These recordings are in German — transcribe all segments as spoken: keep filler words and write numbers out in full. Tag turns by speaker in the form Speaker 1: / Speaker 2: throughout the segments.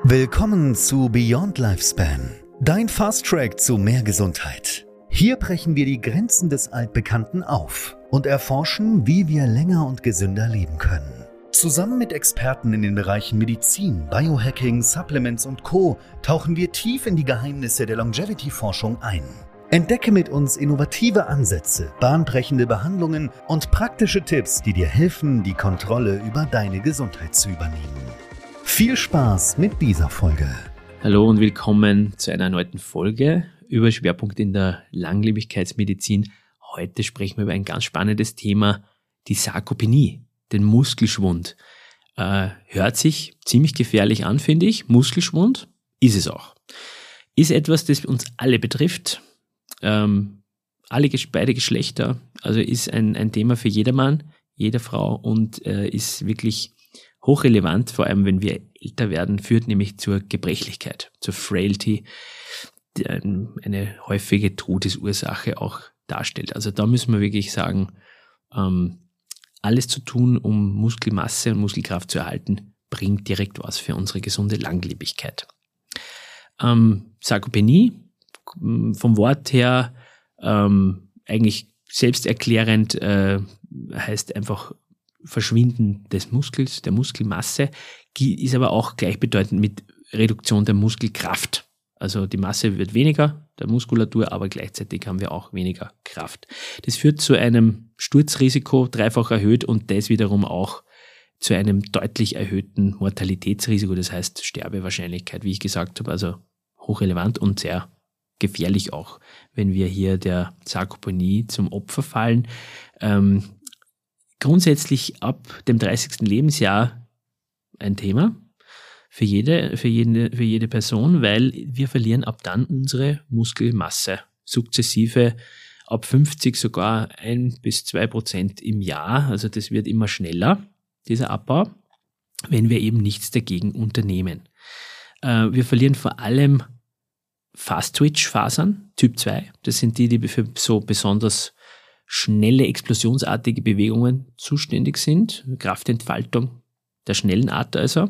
Speaker 1: Willkommen zu Beyond Lifespan, dein Fast Track zu mehr Gesundheit. Hier brechen wir die Grenzen des Altbekannten auf und erforschen, wie wir länger und gesünder leben können. Zusammen mit Experten in den Bereichen Medizin, Biohacking, Supplements und Co. tauchen wir tief in die Geheimnisse der Longevity-Forschung ein. Entdecke mit uns innovative Ansätze, bahnbrechende Behandlungen und praktische Tipps, die dir helfen, die Kontrolle über deine Gesundheit zu übernehmen. Viel Spaß mit dieser Folge.
Speaker 2: Hallo und willkommen zu einer erneuten Folge über Schwerpunkt in der Langlebigkeitsmedizin. Heute sprechen wir über ein ganz spannendes Thema, die Sarkopenie, den Muskelschwund. Äh, hört sich ziemlich gefährlich an, finde ich. Muskelschwund ist es auch. Ist etwas, das uns alle betrifft. Ähm, alle, beide Geschlechter. Also ist ein, ein Thema für jedermann, jede Frau und äh, ist wirklich hochrelevant, vor allem wenn wir älter werden, führt nämlich zur Gebrechlichkeit, zur Frailty, die eine häufige Todesursache auch darstellt. Also da müssen wir wirklich sagen, ähm, alles zu tun, um Muskelmasse und Muskelkraft zu erhalten, bringt direkt was für unsere gesunde Langlebigkeit. Ähm, Sarkopenie, vom Wort her ähm, eigentlich selbsterklärend, äh, heißt einfach Verschwinden des Muskels, der Muskelmasse, ist aber auch gleichbedeutend mit Reduktion der Muskelkraft. Also die Masse wird weniger, der Muskulatur, aber gleichzeitig haben wir auch weniger Kraft. Das führt zu einem Sturzrisiko, dreifach erhöht, und das wiederum auch zu einem deutlich erhöhten Mortalitätsrisiko, das heißt Sterbewahrscheinlichkeit, wie ich gesagt habe, also hochrelevant und sehr gefährlich auch, wenn wir hier der Sarkopenie zum Opfer fallen. Ähm, Grundsätzlich ab dem dreißigsten Lebensjahr ein Thema für jede, für jede, für jede Person, weil wir verlieren ab dann unsere Muskelmasse sukzessive, ab fünfzig sogar ein bis zwei Prozent im Jahr. Also das wird immer schneller, dieser Abbau, wenn wir eben nichts dagegen unternehmen. Äh, wir verlieren vor allem Fast-Twitch-Fasern, Typ zwei. Das sind die, die für so besonders schnelle, explosionsartige Bewegungen zuständig sind, Kraftentfaltung der schnellen Art also.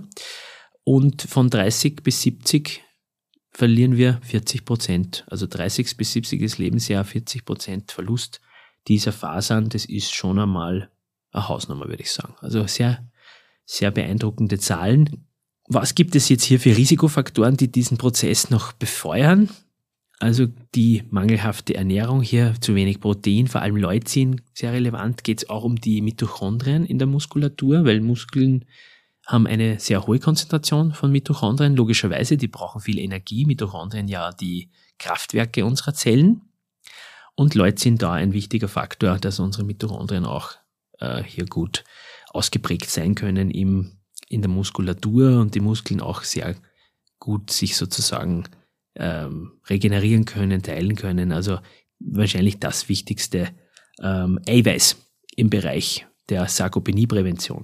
Speaker 2: Und von dreißig bis siebzig verlieren wir vierzig Prozent, also dreißig bis siebzig Lebensjahr, vierzig Prozent Verlust dieser Fasern. Das ist schon einmal eine Hausnummer, würde ich sagen. Also sehr, sehr beeindruckende Zahlen. Was gibt es jetzt hier für Risikofaktoren, die diesen Prozess noch befeuern? Also die mangelhafte Ernährung, hier zu wenig Protein, vor allem Leucin, sehr relevant. Geht es auch um die Mitochondrien in der Muskulatur, weil Muskeln haben eine sehr hohe Konzentration von Mitochondrien, logischerweise, die brauchen viel Energie. Mitochondrien ja die Kraftwerke unserer Zellen. Und Leucin da ein wichtiger Faktor, dass unsere Mitochondrien auch äh, hier gut ausgeprägt sein können im, in der Muskulatur und die Muskeln auch sehr gut sich sozusagen Ähm, regenerieren können, teilen können. Also wahrscheinlich das wichtigste ähm, Eiweiß im Bereich der Sarkopenieprävention.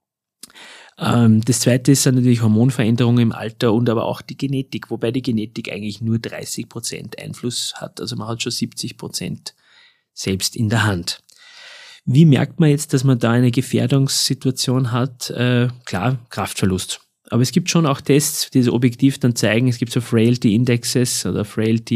Speaker 2: Ähm, das zweite sind natürlich Hormonveränderungen im Alter und aber auch die Genetik, wobei die Genetik eigentlich nur dreißig Prozent Einfluss hat. Also man hat schon siebzig Prozent selbst in der Hand. Wie merkt man jetzt, dass man da eine Gefährdungssituation hat? Äh, klar, Kraftverlust. Aber es gibt schon auch Tests, die so objektiv dann zeigen, es gibt so Frailty-Indexes oder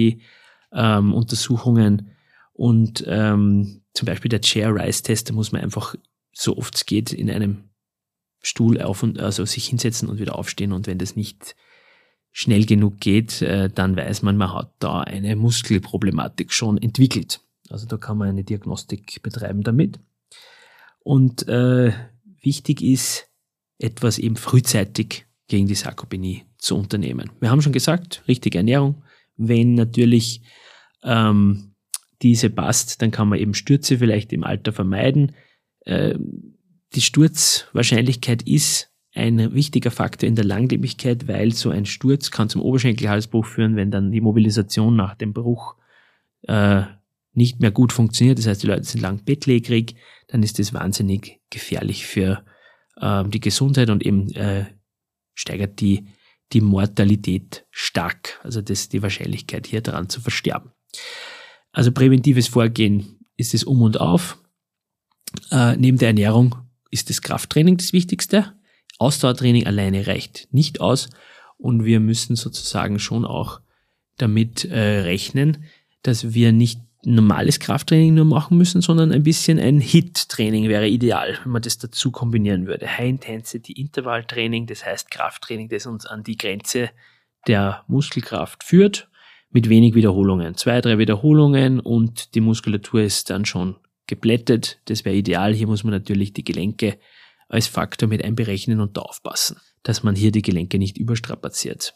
Speaker 2: Frailty-Untersuchungen ähm, und ähm, zum Beispiel der Chair-Rise-Test, da muss man einfach so oft es geht in einem Stuhl auf und also sich hinsetzen und wieder aufstehen, und wenn das nicht schnell genug geht, äh, dann weiß man, man hat da eine Muskelproblematik schon entwickelt. Also da kann man eine Diagnostik betreiben damit. Und äh, wichtig ist, etwas eben frühzeitig gegen die Sarkopenie zu unternehmen. Wir haben schon gesagt, richtige Ernährung. Wenn natürlich ähm, diese passt, dann kann man eben Stürze vielleicht im Alter vermeiden. Äh, die Sturzwahrscheinlichkeit ist ein wichtiger Faktor in der Langlebigkeit, weil so ein Sturz kann zum Oberschenkelhalsbruch führen, wenn dann die Mobilisation nach dem Bruch äh, nicht mehr gut funktioniert. Das heißt, die Leute sind lang bettlägerig, dann ist das wahnsinnig gefährlich für die Gesundheit und eben äh, steigert die, die Mortalität stark, also das die Wahrscheinlichkeit hier daran zu versterben. Also präventives Vorgehen ist es um und auf. Äh, neben der Ernährung ist das Krafttraining das Wichtigste. Ausdauertraining alleine reicht nicht aus und wir müssen sozusagen schon auch damit äh, rechnen, dass wir nicht normales Krafttraining nur machen müssen, sondern ein bisschen ein H I I T-Training wäre ideal, wenn man das dazu kombinieren würde. High-Intensity-Intervall-Training, das heißt Krafttraining, das uns an die Grenze der Muskelkraft führt, mit wenig Wiederholungen. Zwei, drei Wiederholungen und die Muskulatur ist dann schon geplättet. Das wäre ideal. Hier muss man natürlich die Gelenke als Faktor mit einberechnen und da aufpassen, dass man hier die Gelenke nicht überstrapaziert.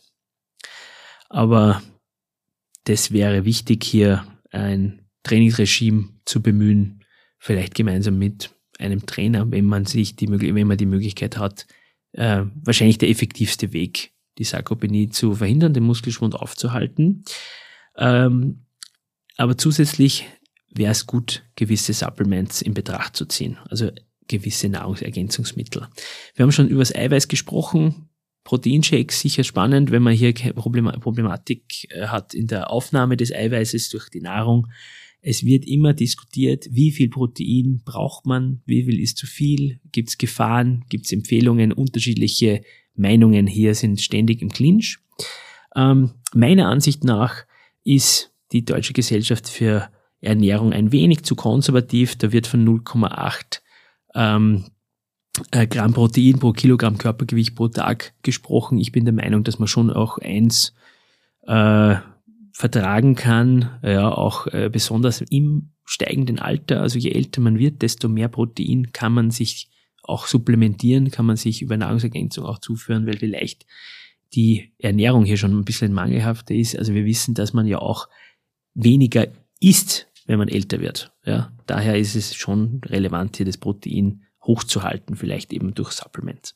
Speaker 2: Aber das wäre wichtig, hier ein Trainingsregime zu bemühen, vielleicht gemeinsam mit einem Trainer, wenn man sich die, wenn man die Möglichkeit hat, äh, wahrscheinlich der effektivste Weg, die Sarkopenie zu verhindern, den Muskelschwund aufzuhalten. Ähm, aber zusätzlich wäre es gut, gewisse Supplements in Betracht zu ziehen, also gewisse Nahrungsergänzungsmittel. Wir haben schon über das Eiweiß gesprochen. Proteinshakes sicher spannend, wenn man hier Problematik hat in der Aufnahme des Eiweißes durch die Nahrung. Es wird immer diskutiert, wie viel Protein braucht man, wie viel ist zu viel, gibt es Gefahren, gibt es Empfehlungen, unterschiedliche Meinungen hier sind ständig im Clinch. Ähm, meiner Ansicht nach ist die Deutsche Gesellschaft für Ernährung ein wenig zu konservativ. Da wird von null Komma acht ähm, Gramm Protein pro Kilogramm Körpergewicht pro Tag gesprochen. Ich bin der Meinung, dass man schon auch eins äh, vertragen kann, ja, auch äh, besonders im steigenden Alter. Also je älter man wird, desto mehr Protein kann man sich auch supplementieren, kann man sich über Nahrungsergänzung auch zuführen, weil vielleicht die Ernährung hier schon ein bisschen mangelhafter ist. Also wir wissen, dass man ja auch weniger isst, wenn man älter wird. Ja, daher ist es schon relevant, hier das Protein hochzuhalten, vielleicht eben durch Supplements.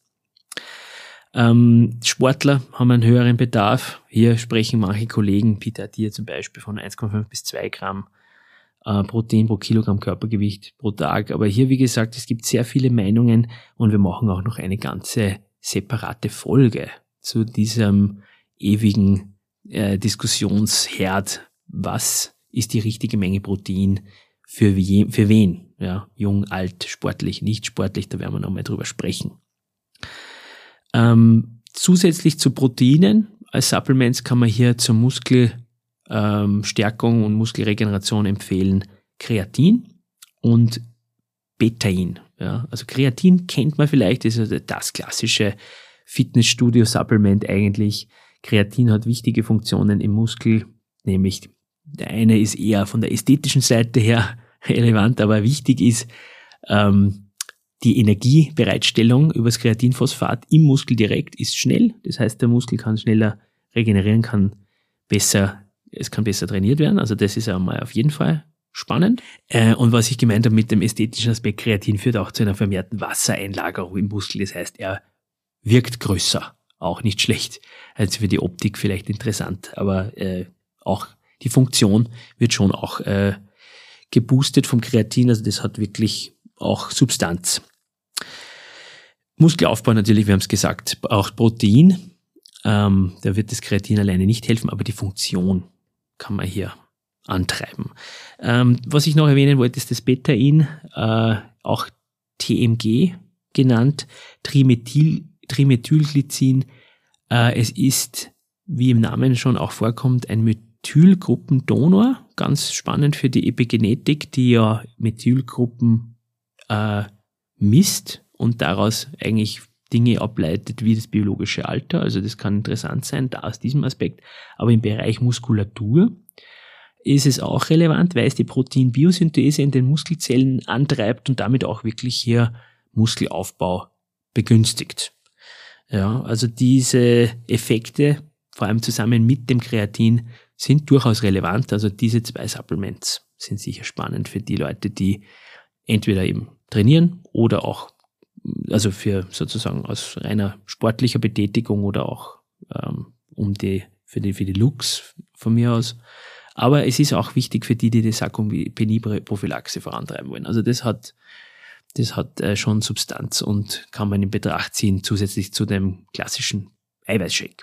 Speaker 2: Ähm, Sportler haben einen höheren Bedarf. Hier sprechen manche Kollegen, Peter Attia zum Beispiel, von eins Komma fünf bis zwei Gramm äh, Protein pro Kilogramm Körpergewicht pro Tag. Aber hier, wie gesagt, es gibt sehr viele Meinungen und wir machen auch noch eine ganze separate Folge zu diesem ewigen äh, Diskussionsherd. Was ist die richtige Menge Protein für, wie, für wen? Ja, jung, alt, sportlich, nicht sportlich, da werden wir nochmal drüber sprechen. Ähm, zusätzlich zu Proteinen als Supplements kann man hier zur Muskelstärkung ähm, und Muskelregeneration empfehlen Kreatin und Betain. Ja, also Kreatin kennt man vielleicht, das ist also das klassische Fitnessstudio-Supplement eigentlich. Kreatin hat wichtige Funktionen im Muskel, nämlich der eine ist eher von der ästhetischen Seite her relevant, aber wichtig ist ähm, die Energiebereitstellung über das Kreatinphosphat im Muskel direkt ist schnell. Das heißt, der Muskel kann schneller regenerieren, kann besser, es kann besser trainiert werden. Also das ist einmal auf jeden Fall spannend. Äh, und was ich gemeint habe mit dem ästhetischen Aspekt, Kreatin führt auch zu einer vermehrten Wassereinlagerung im Muskel. Das heißt, er wirkt größer, auch nicht schlecht. Also für die Optik vielleicht interessant, aber äh, auch die Funktion wird schon auch äh, geboostet vom Kreatin, also das hat wirklich auch Substanz. Muskelaufbau natürlich, wir haben es gesagt, auch Protein, ähm, da wird das Kreatin alleine nicht helfen, aber die Funktion kann man hier antreiben. Ähm, was ich noch erwähnen wollte, ist das Betain, äh, auch T M G genannt, Trimethyl, Trimethylglycin. Äh, es ist, wie im Namen schon auch vorkommt, ein Methylgruppendonor, ganz spannend für die Epigenetik, die ja Methylgruppen äh, misst und daraus eigentlich Dinge ableitet wie das biologische Alter. Also das kann interessant sein, da aus diesem Aspekt. Aber im Bereich Muskulatur ist es auch relevant, weil es die Proteinbiosynthese in den Muskelzellen antreibt und damit auch wirklich hier Muskelaufbau begünstigt. Ja, also diese Effekte, vor allem zusammen mit dem Kreatin, sind durchaus relevant. Also diese zwei Supplements sind sicher spannend für die Leute, die entweder eben trainieren oder auch, also für sozusagen aus reiner sportlicher Betätigung oder auch ähm, um die für die für die Looks von mir aus. Aber es ist auch wichtig für die, die die Sarkopenie-Prophylaxe vorantreiben wollen. Also das hat das hat äh, schon Substanz und kann man in Betracht ziehen zusätzlich zu dem klassischen Eiweißshake.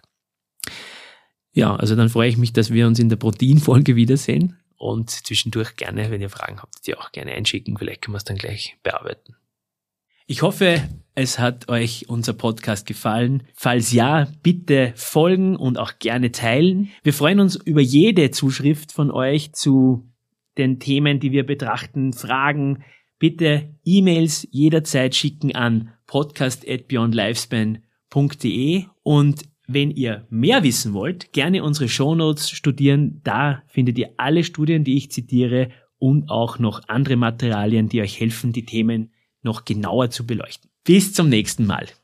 Speaker 2: Ja, also dann freue ich mich, dass wir uns in der Proteinfolge wiedersehen und zwischendurch gerne, wenn ihr Fragen habt, die auch gerne einschicken. Vielleicht können wir es dann gleich bearbeiten. Ich hoffe, es hat euch unser Podcast gefallen. Falls ja, bitte folgen und auch gerne teilen. Wir freuen uns über jede Zuschrift von euch zu den Themen, die wir betrachten, Fragen. Bitte E-Mails jederzeit schicken an podcast at beyond lifespan punkt de und wenn ihr mehr wissen wollt, gerne unsere Shownotes studieren. Da findet ihr alle Studien, die ich zitiere und auch noch andere Materialien, die euch helfen, die Themen noch genauer zu beleuchten. Bis zum nächsten Mal.